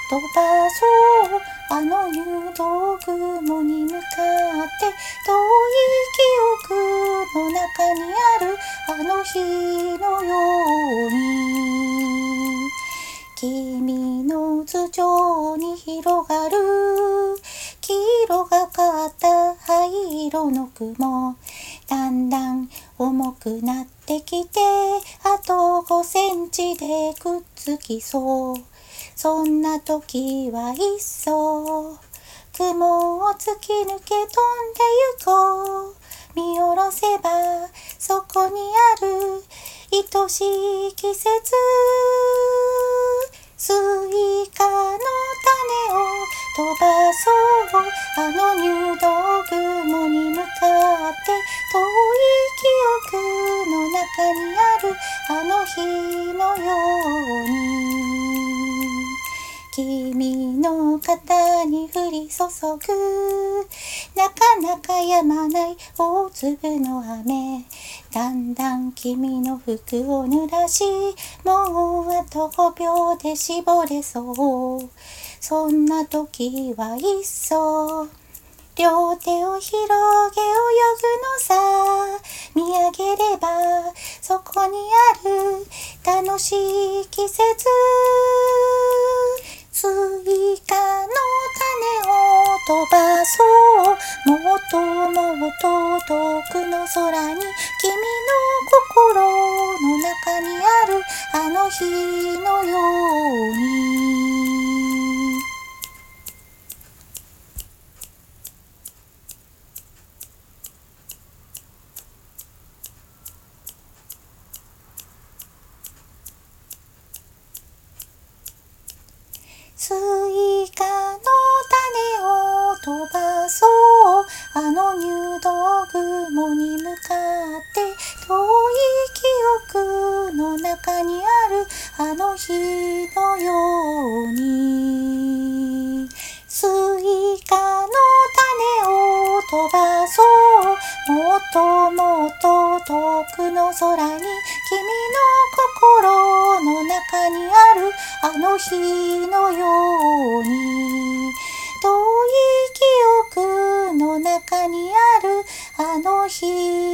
飛ばそうあの入道雲に向かって遠い記憶の中にあるあの日のように君の頭上に広がる黄色がかった灰色の雲だんだん重くなってきてあと5センチでくっつきそうそんな時はいっそ雲を突き抜け飛んでゆこう見下ろせばそこにある愛しい季節スイカの種を飛ばそうあの入道雲に向かって遠い記憶の中にあるあの日のように君の肩に降り注ぐなかなか止まない大粒の雨だんだん君の服を濡らしもうあと5秒で絞れそうそんな時はいっそ両手を広げ泳ぐのさ見上げればそこにある楽しい季節スイカの種を飛ばそうもっともっと遠くの空に君の心の中にあるあの日のようにスイカの種を飛ばそうあの入道雲に向かって遠い記憶の中にあるあの日のようにスイカの種を飛ばそうもっともっと遠くの空に君の心の中にあるあの日のように遠い記憶の中にあるあの日